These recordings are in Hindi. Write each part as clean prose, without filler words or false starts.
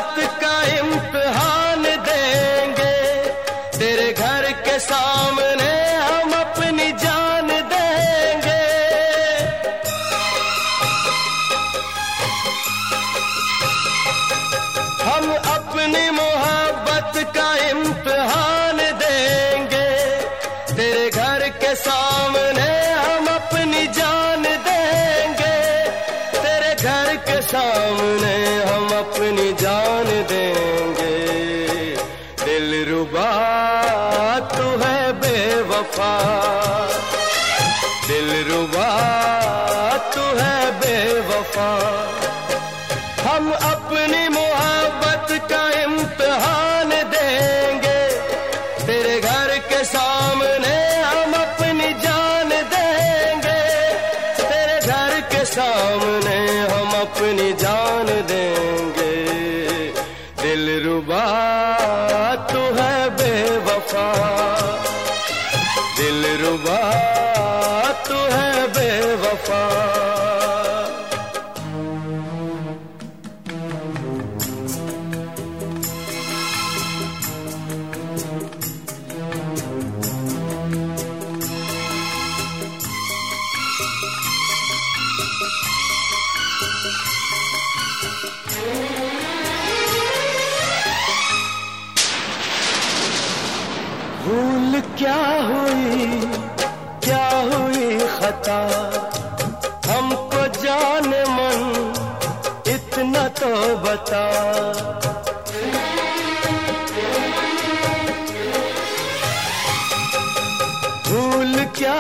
मोहब्बत का इम्तिहान देंगे, तेरे घर के सामने हम अपनी जान देंगे। हम अपनी मोहब्बत का इम्तिहान देंगे, तेरे घर के सामने हम अपनी जान देंगे, तेरे घर के सामने हम अपनी जान देंगे। दिलरुबा तू है बेवफा, दिलरुबा तू है बेवफा। हम अपनी मोहब्बत का इम्तिहान देंगे, तेरे घर के सामने हम अपनी जान देंगे, तेरे घर के सामने हम अपनी जान देंगे। दिलरुबा तू है बेवफा, दिलरुबा तू है बेवफा। भूल क्या हुई खता, हमको जाने मन इतना तो बता। भूल क्या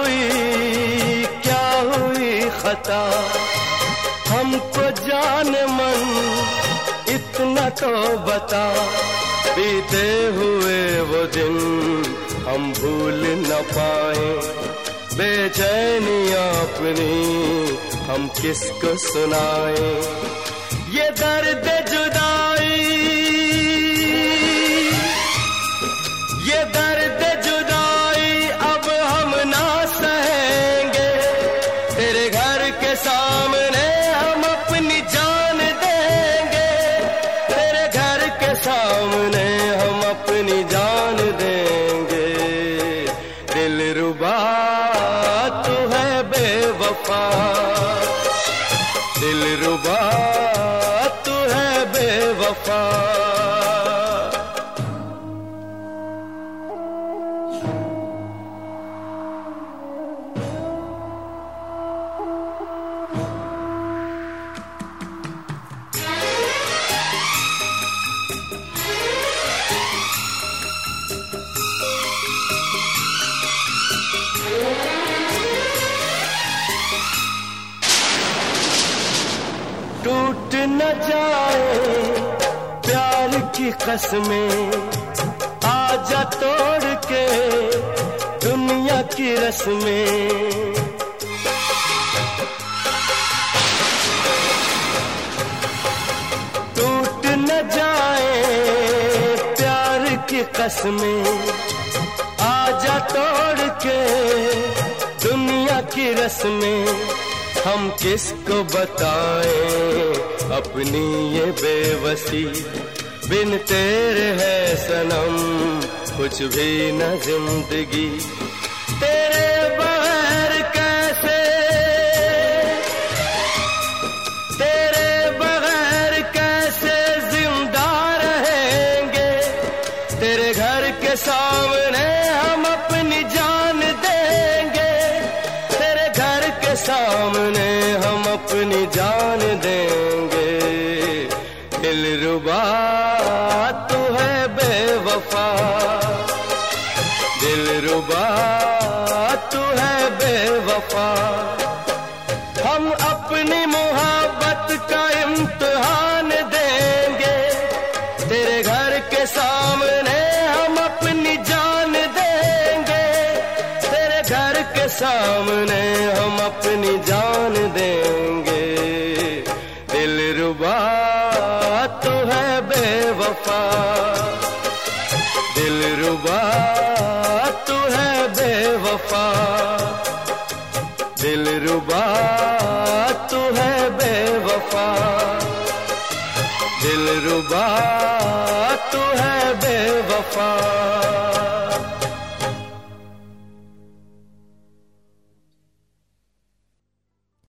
हुई खता, हमको जाने मन इतना तो बता। बीते हुए वो दिन हम भूल न पाए, बेचैनियां अपनी हम किसको सुनाए। ये दर्द जुदाई, ये दर्द जुदाई अब हम ना सहेंगे, तेरे घर के सामने हम अपनी जान देंगे, तेरे घर के सामने हम अपनी जान देंगे। दिलरुबा तू है बेवफा, दिलरुबा तू है बेवफा। टूट न जाए प्यार की कसमें, आजा तोड़ के दुनिया की रस्में। टूट न जाए प्यार की कसमें, आजा तोड़ के दुनिया की रस्में। हम किसको बताएं अपनी ये बेबसी, बिन तेरे है सनम कुछ भी न जिंदगी। तेरे बगैर कैसे, तेरे बगैर कैसे जिंदा रहेंगे, तेरे घर के सामने हम अपनी जान देंगे, तेरे घर के सामने हम अपनी जान देंगे। दिलरुबा तू है बेवफा, दिलरुबा तू है बेवफा। हम अपनी मोहब्बत का इम्तिहान देंगे, तेरे घर के सामने हम अपनी जान देंगे, तेरे घर के सामने हम अपनी जान देंगे। दिलरुबा तू है बेवफा, दिलरुबा तू है बेवफा, दिलरुबा तू है बेवफा, दिल दिलरुबा तू है बेवफा।